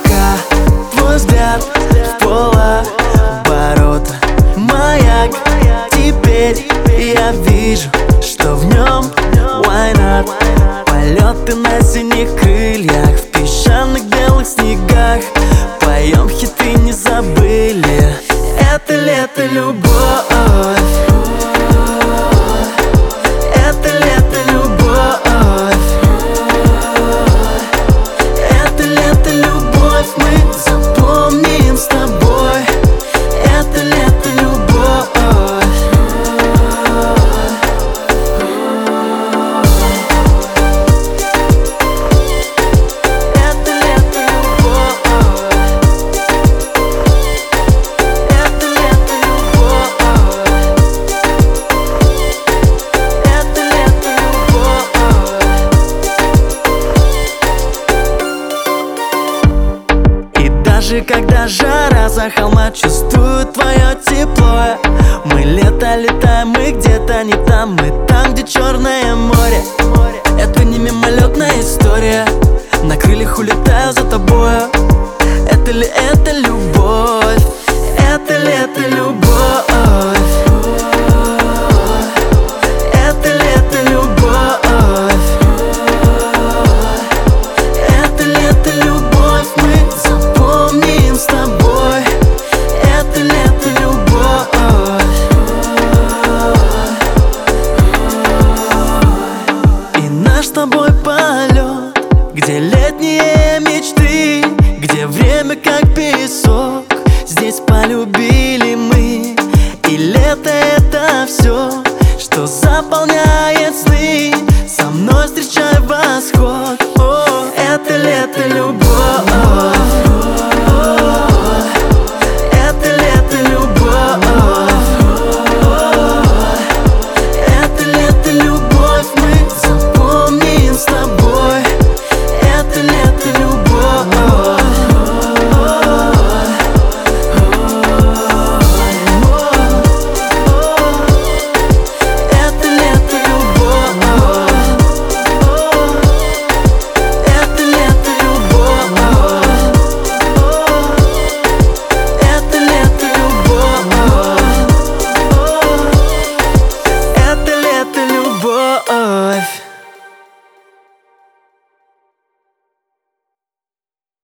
пока твой взгляд в полоборота. Маяк, теперь я вижу, что в нем why not? Полеты на синих крыльях, в песчаных белых снегах. Поем хиты, не забыли. Это лето, любовь. Это лето, любовь. Это лето, любовь, мы запомним с тобой. Это лето, любовь. Это лето, любовь. Это лето, любовь. Это лето, любовь. И даже когда жара за холма, чувствую твое тепло. Мы летаем, мы где-то не там. Мы там, где Черное море. Это не мимолетная история. На крыльях улетаю за тобою. Это ли это любовь?